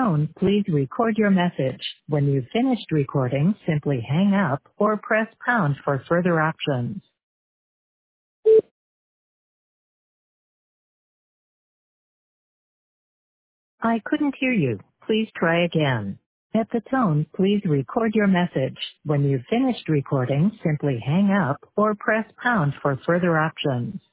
tone, please record your message. When you've finished recording, simply hang up or press pound for further options. I couldn't hear you. Please try again. At the tone, please record your message. When you've finished recording, simply hang up or press pound for further options.